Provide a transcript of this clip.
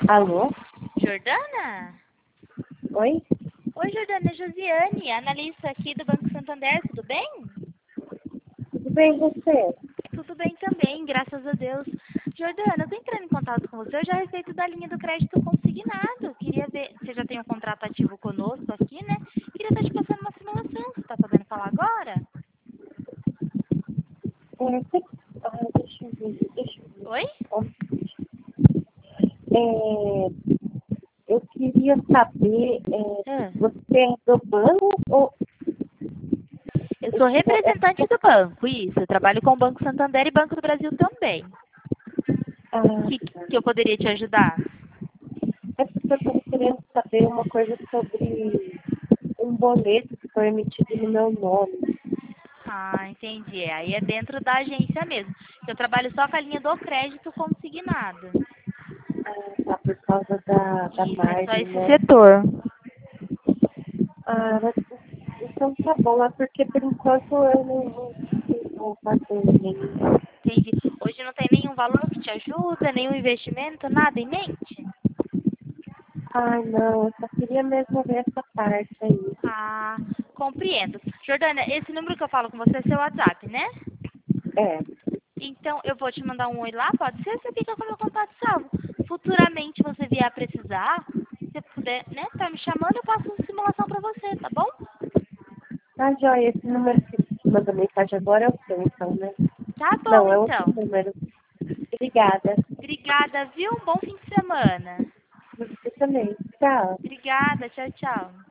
Alô? Jordana? Oi? Oi, Jordana, é Josiane, analista aqui do Banco Santander, tudo bem? Tudo bem, e você? Tudo bem também, graças a Deus. Jordana, eu tô entrando em contato com você hoje a respeito da linha do crédito consignado. Queria ver, você já tem um contrato ativo conosco aqui, né? Queria estar te passando uma simulação, você tá podendo falar agora? Deixa eu ver. Oi? Eu queria saber, Ah, você é do banco ou... eu sou representante do banco, isso. Eu trabalho com o Banco Santander e Banco do Brasil também. Ah, Que eu poderia te ajudar? é porque eu estou querendo saber uma coisa sobre um boleto que foi emitido no meu nome. Ah, entendi. Aí é dentro da agência mesmo. Eu trabalho só com a linha do crédito consignado. Tá, por causa da Isso, é só margem, esse né? setor. Mas, então tá bom, é porque por enquanto eu não vou fazer nenhum. Entendi. Hoje não tem nenhum valor que te ajuda, nenhum investimento, nada em mente? Ai, não, eu só queria mesmo ver essa parte aí. Ah, compreendo. Jordana, esse número que eu falo com você é seu WhatsApp, né? É, Então eu vou te mandar um oi lá, pode ser? Você fica com o meu contato salvo. Futuramente você vier a precisar, se você puder, né, tá me chamando, eu passo uma simulação pra você, tá bom? tá joia, esse número que manda mensagem agora é o seu, então, né? Tá bom, Não, é outro então. número. Obrigada. Obrigada, viu? Um bom fim de semana. Você também. Tchau. Obrigada, tchau, tchau.